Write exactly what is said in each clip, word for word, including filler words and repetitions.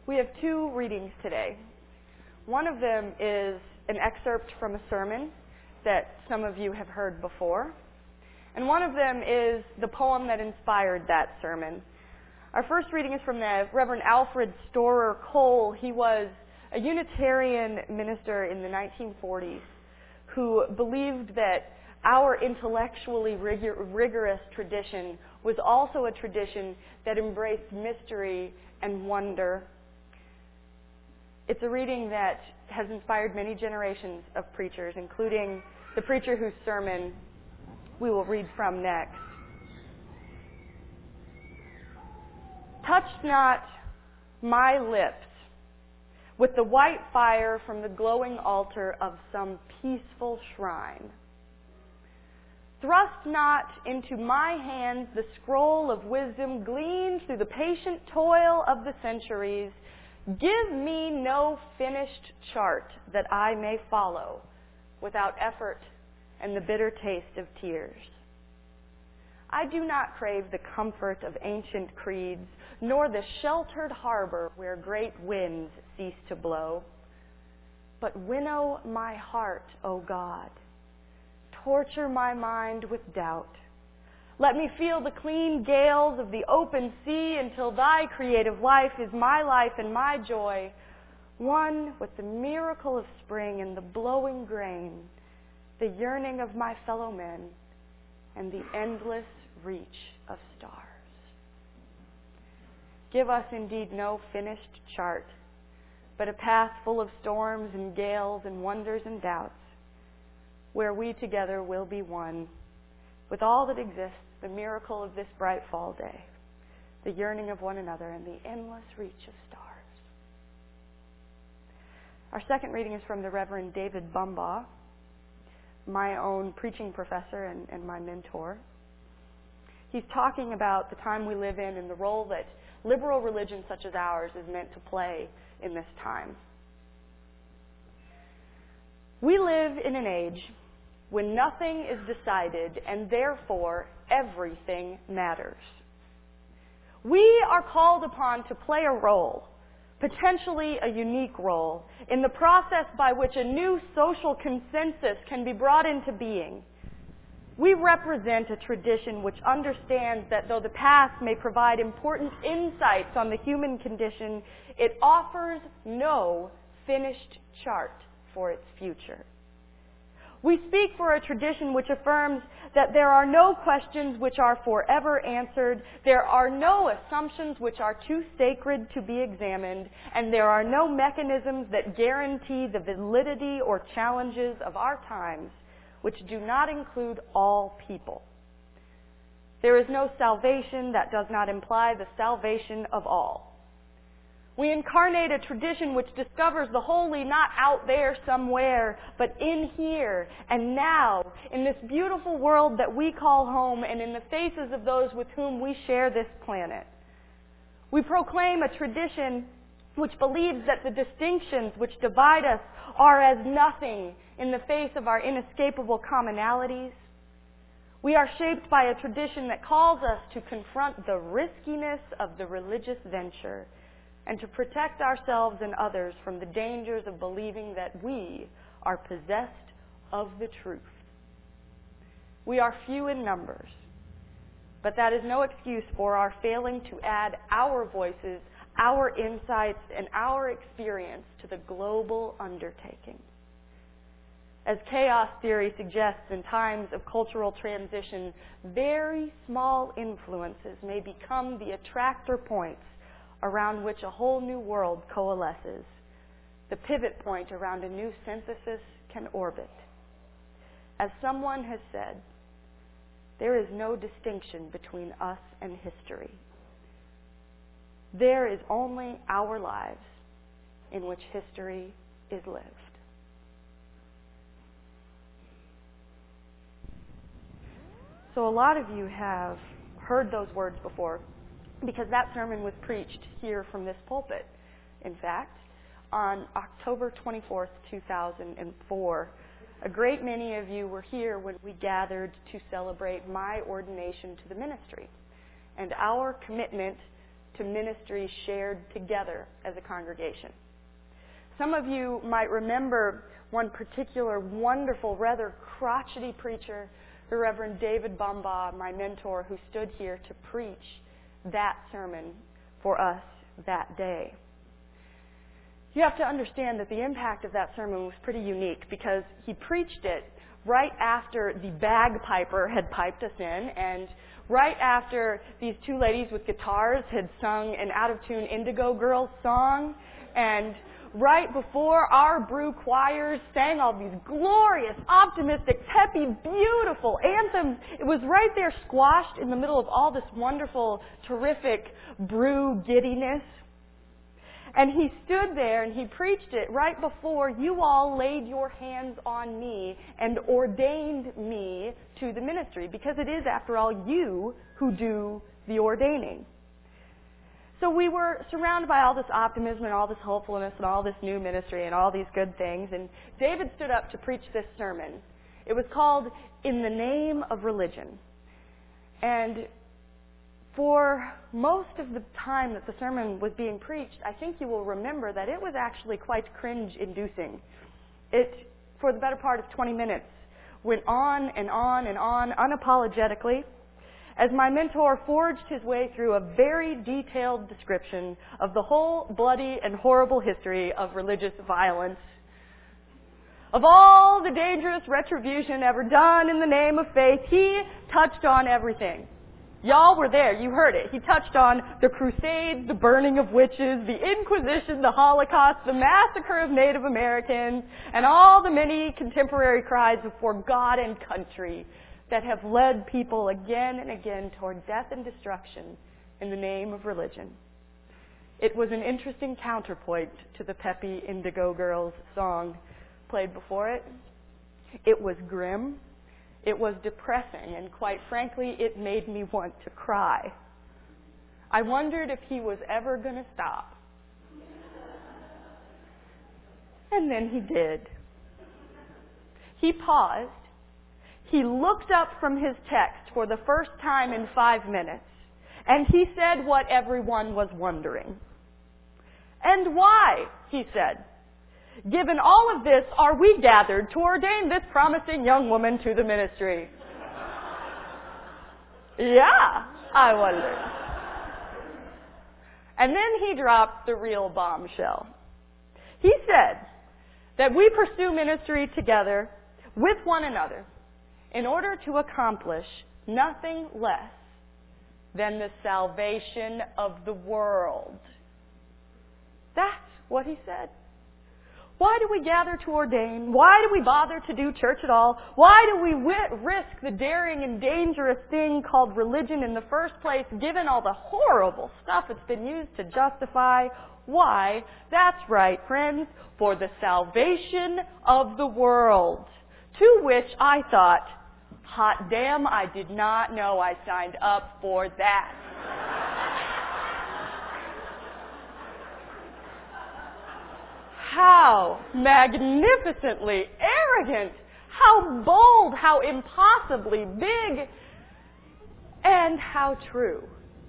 We have two readings today. One of them is an excerpt from a sermon that some of you have heard before. And one of them is the poem that inspired that sermon. Our first reading is from the Reverend Alfred Storer Cole. He was a Unitarian minister in the nineteen forties who believed that our intellectually rigor- rigorous tradition was also a tradition that embraced mystery and wonder. It's a reading that has inspired many generations of preachers, including the preacher whose sermon we will read from next. Touch not my lips with the white fire from the glowing altar of some peaceful shrine. Thrust not into my hands the scroll of wisdom gleaned through the patient toil of the centuries. Give me no finished chart that I may follow without effort and the bitter taste of tears. I do not crave the comfort of ancient creeds, nor the sheltered harbor where great winds cease to blow. But winnow my heart, O God. Torture my mind with doubt. Let me feel the clean gales of the open sea until thy creative life is my life and my joy, one with the miracle of spring and the blowing grain, the yearning of my fellow men, and the endless reach of stars. Give us indeed no finished chart, but a path full of storms and gales and wonders and doubts, where we together will be one with all that exists, the miracle of this bright fall day, the yearning of one another, and the endless reach of stars. Our second reading is from the Reverend David Bumbaugh, my own preaching professor and, and my mentor. He's talking about the time we live in and the role that liberal religion such as ours is meant to play in this time. We live in an age when nothing is decided and therefore everything matters. We are called upon to play a role, potentially a unique role, in the process by which a new social consensus can be brought into being. We represent a tradition which understands that though the past may provide important insights on the human condition, it offers no finished chart for its future. We speak for a tradition which affirms that there are no questions which are forever answered, there are no assumptions which are too sacred to be examined, and there are no mechanisms that guarantee the validity or challenges of our times which do not include all people. There is no salvation that does not imply the salvation of all. We incarnate a tradition which discovers the holy not out there somewhere, but in here and now, in this beautiful world that we call home and in the faces of those with whom we share this planet. We proclaim a tradition which believes that the distinctions which divide us are as nothing in the face of our inescapable commonalities. We are shaped by a tradition that calls us to confront the riskiness of the religious venture and to protect ourselves and others from the dangers of believing that we are possessed of the truth. We are few in numbers, but that is no excuse for our failing to add our voices, our insights, and our experience to the global undertaking. As chaos theory suggests, in times of cultural transition, very small influences may become the attractor points around which a whole new world coalesces, the pivot point around a new synthesis can orbit. As someone has said, there is no distinction between us and history. There is only our lives in which history is lived. So a lot of you have heard those words before, because that sermon was preached here from this pulpit. In fact, on October twenty-fourth, two thousand four, a great many of you were here when we gathered to celebrate my ordination to the ministry and our commitment to ministry shared together as a congregation. Some of you might remember one particular wonderful, rather crotchety preacher, the Reverend David Bumbaugh, my mentor, who stood here to preach that sermon for us that day. You have to understand that the impact of that sermon was pretty unique because he preached it right after the bagpiper had piped us in and right after these two ladies with guitars had sung an out-of-tune Indigo Girls song, and right before our Brew choirs sang all these glorious, optimistic, peppy, beautiful anthems. It was right there squashed in the middle of all this wonderful, terrific Brew giddiness. And he stood there and he preached it right before you all laid your hands on me and ordained me to the ministry, because it is, after all, you who do the ordaining. So we were surrounded by all this optimism and all this hopefulness and all this new ministry and all these good things. And David stood up to preach this sermon. It was called In the Name of Religion. And for most of the time that the sermon was being preached, I think you will remember that it was actually quite cringe-inducing. It, for the better part of twenty minutes, went on and on and on unapologetically as my mentor forged his way through a very detailed description of the whole bloody and horrible history of religious violence, of all the dangerous retribution ever done in the name of faith. He touched on everything. Y'all were there. You heard it. He touched on the Crusades, the burning of witches, the Inquisition, the Holocaust, the massacre of Native Americans, and all the many contemporary cries for God and country that have led people again and again toward death and destruction in the name of religion. It was an interesting counterpoint to the peppy Indigo Girls song played before it. It was grim. It was depressing, and quite frankly, it made me want to cry. I wondered if he was ever going to stop. And then he did. He paused. He looked up from his text for the first time in five minutes, and he said what everyone was wondering. And why, he said, given all of this, are we gathered to ordain this promising young woman to the ministry? Yeah, I wondered. And then he dropped the real bombshell. He said that we pursue ministry together with one another in order to accomplish nothing less than the salvation of the world. That's what he said. Why do we gather to ordain? Why do we bother to do church at all? Why do we wi- risk the daring and dangerous thing called religion in the first place, given all the horrible stuff it's been used to justify? Why? That's right, friends, for the salvation of the world. To which I thought, hot damn, I did not know I signed up for that. How magnificently arrogant, how bold, how impossibly big, and how true.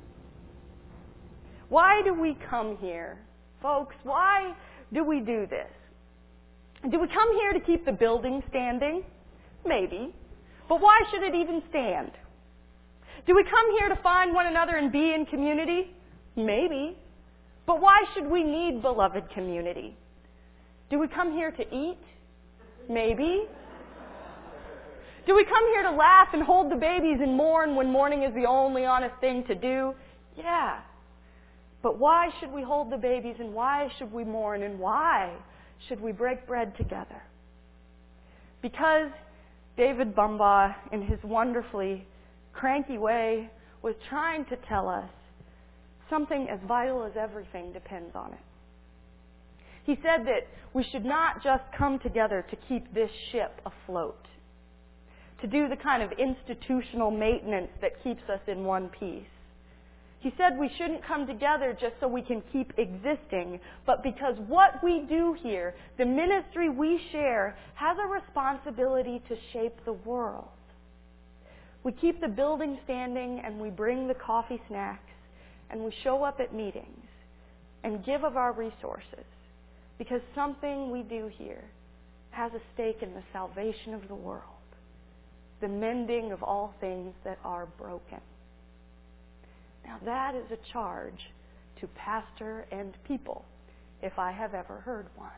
Why do we come here, folks? Why do we do this? Do we come here to keep the building standing? Maybe. But why should it even stand? Do we come here to find one another and be in community? Maybe. But why should we need beloved community? Do we come here to eat? Maybe. Do we come here to laugh and hold the babies and mourn when mourning is the only honest thing to do? Yeah. But why should we hold the babies, and why should we mourn, and why should we break bread together? Because David Bumbaugh, in his wonderfully cranky way, was trying to tell us something as vital as everything depends on it. He said that we should not just come together to keep this ship afloat, to do the kind of institutional maintenance that keeps us in one piece. He said we shouldn't come together just so we can keep existing, but because what we do here, the ministry we share, has a responsibility to shape the world. We keep the building standing and we bring the coffee snacks, and we show up at meetings and give of our resources because something we do here has a stake in the salvation of the world, the mending of all things that are broken. Now that is a charge to pastor and people, if I have ever heard one.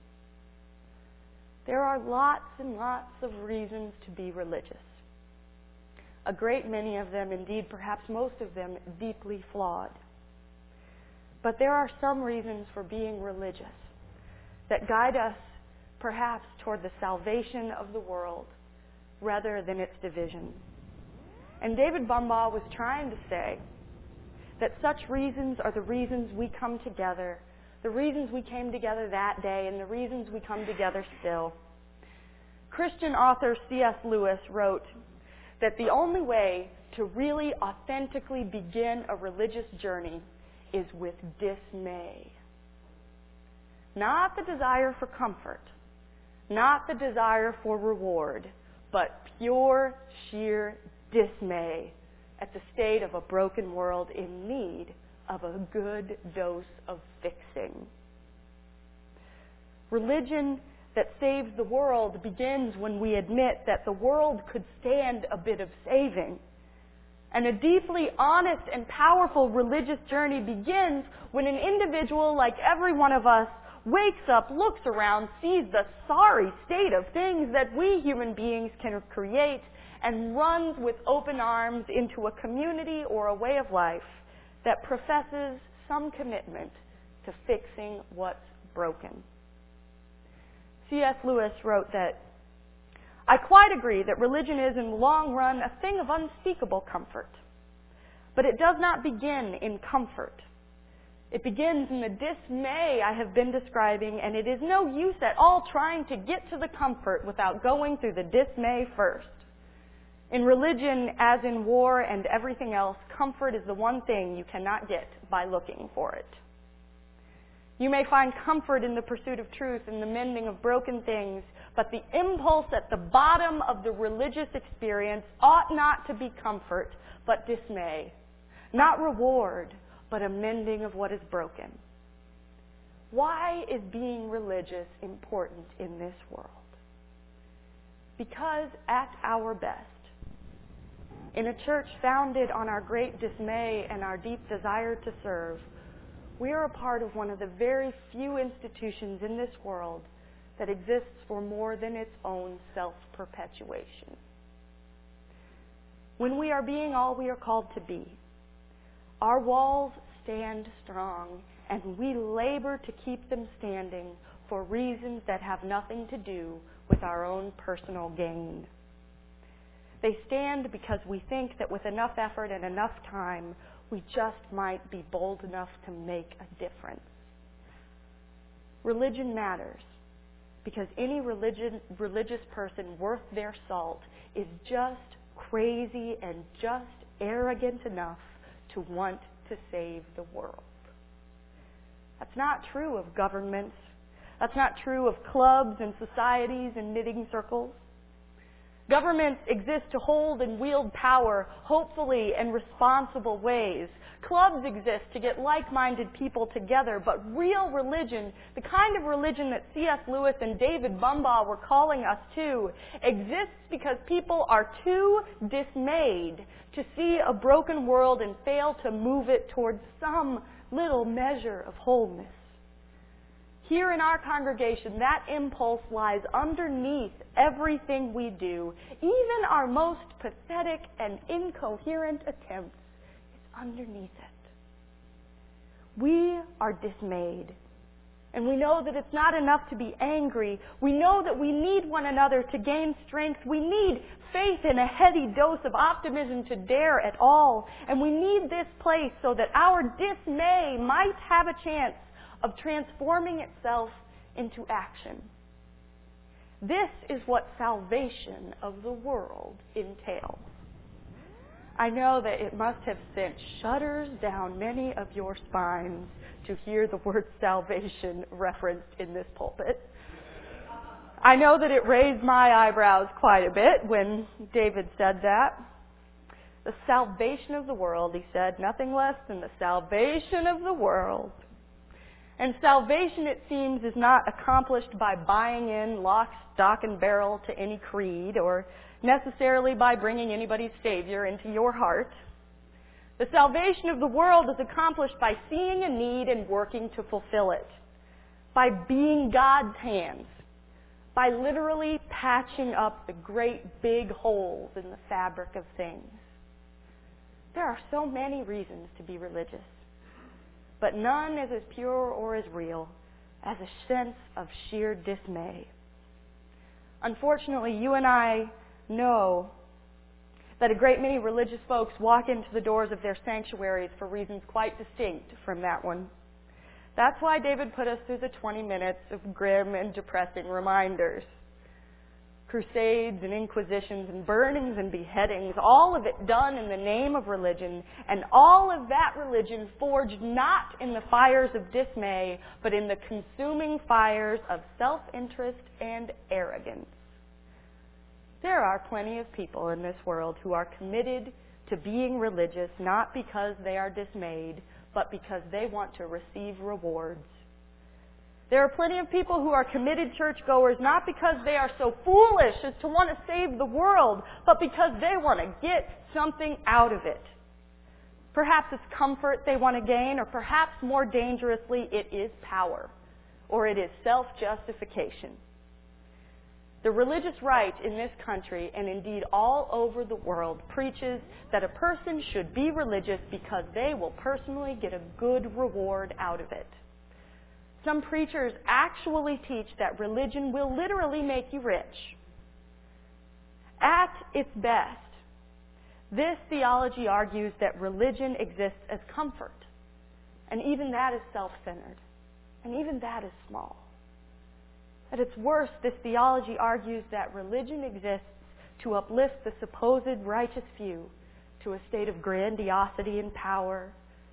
There are lots and lots of reasons to be religious. A great many of them, indeed perhaps most of them, deeply flawed. But there are some reasons for being religious that guide us perhaps toward the salvation of the world rather than its division. And David Bumbaugh was trying to say that such reasons are the reasons we come together, the reasons we came together that day, and the reasons we come together still. Christian author C S Lewis wrote that the only way to really authentically begin a religious journey is with dismay. Not the desire for comfort, not the desire for reward, but pure, sheer dismay at the state of a broken world in need of a good dose of fixing. Religion that saves the world begins when we admit that the world could stand a bit of saving. And a deeply honest and powerful religious journey begins when an individual, like every one of us, wakes up, looks around, sees the sorry state of things that we human beings can create, and runs with open arms into a community or a way of life that professes some commitment to fixing what's broken. C S Lewis wrote that, "I quite agree that religion is in the long run a thing of unspeakable comfort. But it does not begin in comfort. It begins in the dismay I have been describing, and it is no use at all trying to get to the comfort without going through the dismay first. In religion, as in war and everything else, comfort is the one thing you cannot get by looking for it. You may find comfort in the pursuit of truth and the mending of broken things, but the impulse at the bottom of the religious experience ought not to be comfort, but dismay. Not reward, but a mending of what is broken." Why is being religious important in this world? Because at our best, in a church founded on our great dismay and our deep desire to serve, we are a part of one of the very few institutions in this world that exists for more than its own self-perpetuation. When we are being all we are called to be, our walls stand strong, and we labor to keep them standing for reasons that have nothing to do with our own personal gain. They stand because we think that with enough effort and enough time, we just might be bold enough to make a difference. Religion matters because any religion, religious person worth their salt is just crazy and just arrogant enough to want to save the world. That's not true of governments. That's not true of clubs and societies and knitting circles. Governments exist to hold and wield power hopefully in responsible ways. Clubs exist to get like-minded people together, but real religion, the kind of religion that C S Lewis and David Bumbaugh were calling us to, exists because people are too dismayed to see a broken world and fail to move it towards some little measure of wholeness. Here in our congregation, that impulse lies underneath everything we do. Even our most pathetic and incoherent attempts, it's underneath it. We are dismayed. And we know that it's not enough to be angry. We know that we need one another to gain strength. We need faith and a heady dose of optimism to dare at all. And we need this place so that our dismay might have a chance of transforming itself into action. This is what salvation of the world entails. I know that it must have sent shudders down many of your spines to hear the word salvation referenced in this pulpit. I know that it raised my eyebrows quite a bit when David said that. The salvation of the world, he said, nothing less than the salvation of the world. And salvation, it seems, is not accomplished by buying in lock, stock, and barrel to any creed or necessarily by bringing anybody's Savior into your heart. The salvation of the world is accomplished by seeing a need and working to fulfill it, by being God's hands, by literally patching up the great big holes in the fabric of things. There are so many reasons to be religious, but none is as pure or as real as a sense of sheer dismay. Unfortunately, you and I know that a great many religious folks walk into the doors of their sanctuaries for reasons quite distinct from that one. That's why David put us through the twenty minutes of grim and depressing reminders. Crusades and inquisitions and burnings and beheadings, all of it done in the name of religion, and all of that religion forged not in the fires of dismay, but in the consuming fires of self-interest and arrogance. There are plenty of people in this world who are committed to being religious not because they are dismayed, but because they want to receive rewards. There are plenty of people who are committed churchgoers not because they are so foolish as to want to save the world, but because they want to get something out of it. Perhaps it's comfort they want to gain, or perhaps more dangerously, it is power, or it is self-justification. The religious right in this country, and indeed all over the world, preaches that a person should be religious because they will personally get a good reward out of it. Some preachers actually teach that religion will literally make you rich. At its best, this theology argues that religion exists as comfort, and even that is self-centered, and even that is small. At its worst, this theology argues that religion exists to uplift the supposed righteous few to a state of grandiosity and power.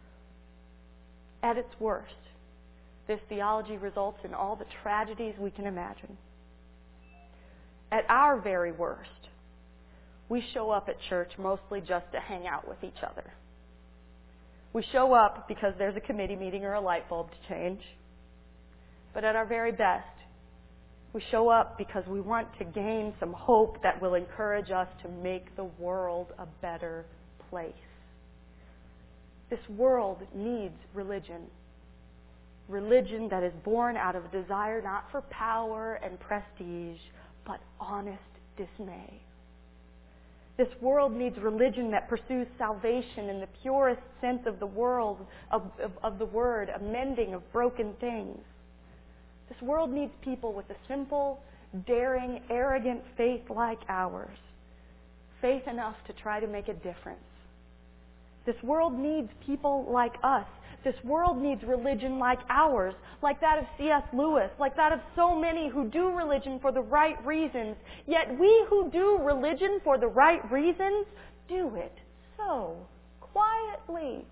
At its worst, this theology results in all the tragedies we can imagine. At our very worst, we show up at church mostly just to hang out with each other. We show up because there's a committee meeting or a light bulb to change. But at our very best, we show up because we want to gain some hope that will encourage us to make the world a better place. This world needs religion. Religion that is born out of a desire not for power and prestige, but honest dismay. This world needs religion that pursues salvation in the purest sense of the world, of, of, of the word, a mending of broken things. This world needs people with a simple, daring, arrogant faith like ours. Faith enough to try to make a difference. This world needs people like us. This world needs religion like ours, like that of C S Lewis, like that of so many who do religion for the right reasons. Yet we who do religion for the right reasons do it so quietly.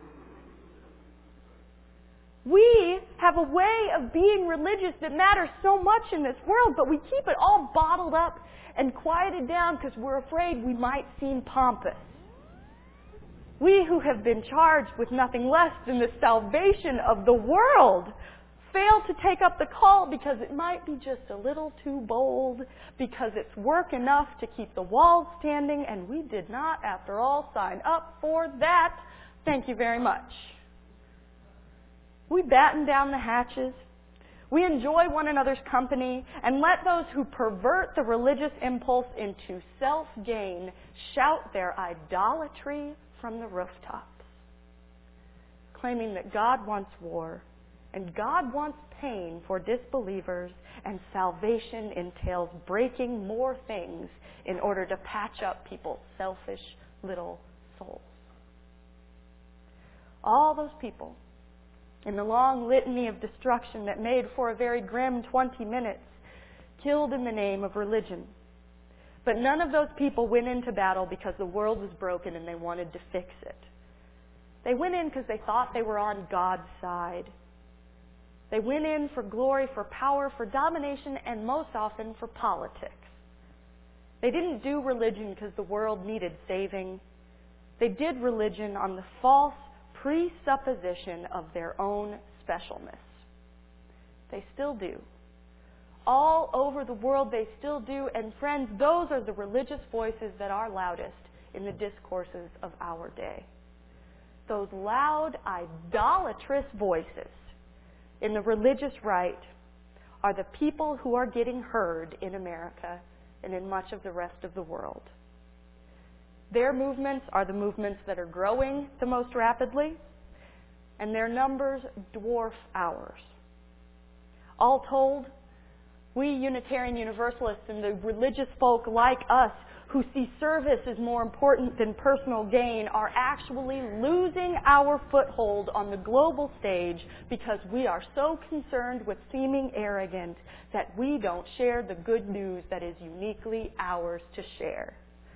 We have a way of being religious that matters so much in this world, but we keep it all bottled up and quieted down because we're afraid we might seem pompous. We who have been charged with nothing less than the salvation of the world fail to take up the call because it might be just a little too bold, because it's work enough to keep the walls standing, and we did not, after all, sign up for that. Thank you very much. We batten down the hatches. We enjoy one another's company and let those who pervert the religious impulse into self-gain shout their idolatry from the rooftops, claiming that God wants war and God wants pain for disbelievers, and salvation entails breaking more things in order to patch up people's selfish little souls. All those people in the long litany of destruction that made for a very grim twenty minutes, killed in the name of religion. But none of those people went into battle because the world was broken and they wanted to fix it. They went in because they thought they were on God's side. They went in for glory, for power, for domination, and most often for politics. They didn't do religion because the world needed saving. They did religion on the false presupposition of their own specialness. They still do. All over the world they still do. And friends, those are the religious voices that are loudest in the discourses of our day. Those loud, idolatrous voices in the religious right are the people who are getting heard in America and in much of the rest of the world. Their movements are the movements that are growing the most rapidly, and their numbers dwarf ours. All told, we Unitarian Universalists and the religious folk like us who see service as more important than personal gain are actually losing our foothold on the global stage because we are so concerned with seeming arrogant that we don't share the good news that is uniquely ours to share.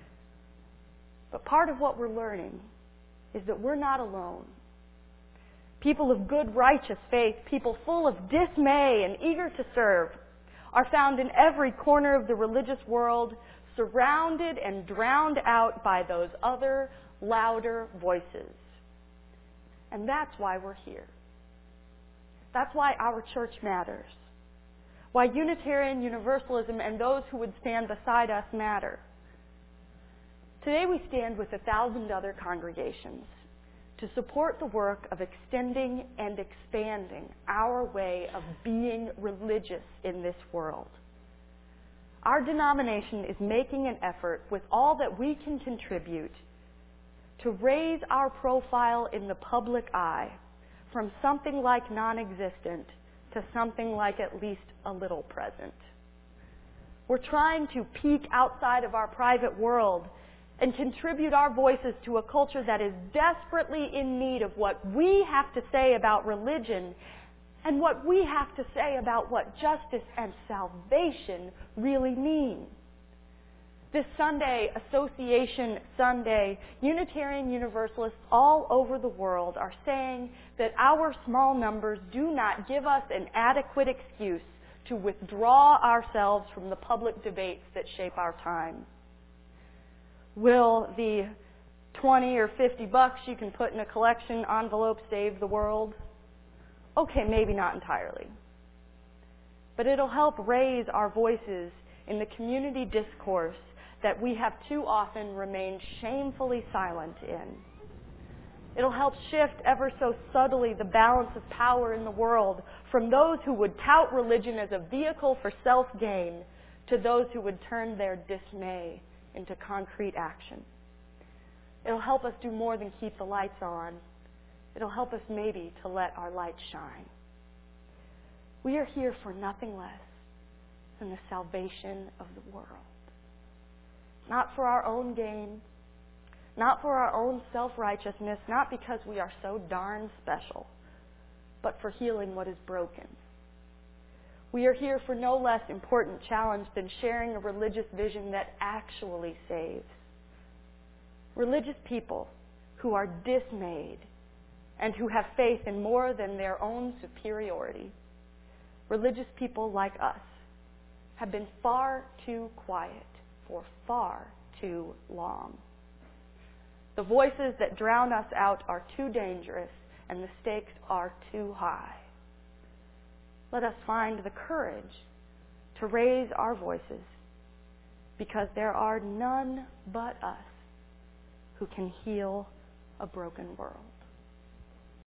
But part of what we're learning is that we're not alone. People of good, righteous faith, people full of dismay and eager to serve, are found in every corner of the religious world, surrounded and drowned out by those other, louder voices. And that's why we're here. That's why our church matters. Why Unitarian Universalism and those who would stand beside us matter. Today we stand with a thousand other congregations to support the work of extending and expanding our way of being religious in this world. Our denomination is making an effort with all that we can contribute to raise our profile in the public eye from something like non-existent to something like at least a little present. We're trying to peek outside of our private world and contribute our voices to a culture that is desperately in need of what we have to say about religion and what we have to say about what justice and salvation really mean. This Sunday, Association Sunday, Unitarian Universalists all over the world are saying that our small numbers do not give us an adequate excuse to withdraw ourselves from the public debates that shape our time. Will the twenty or fifty bucks you can put in a collection envelope save the world? Okay, maybe not entirely. But it'll help raise our voices in the community discourse that we have too often remained shamefully silent in. It'll help shift ever so subtly the balance of power in the world from those who would tout religion as a vehicle for self-gain to those who would turn their dismay into concrete action. It'll help us do more than keep the lights on. It'll help us maybe to let our light shine. We are here for nothing less than the salvation of the world. Not for our own gain, not for our own self-righteousness, not because we are so darn special, but for healing what is broken. We are here for no less important challenge than sharing a religious vision that actually saves. Religious people who are dismayed and who have faith in more than their own superiority. Religious people like us have been far too quiet for far too long. The voices that drown us out are too dangerous and the stakes are too high. Let us find the courage to raise our voices because there are none but us who can heal a broken world.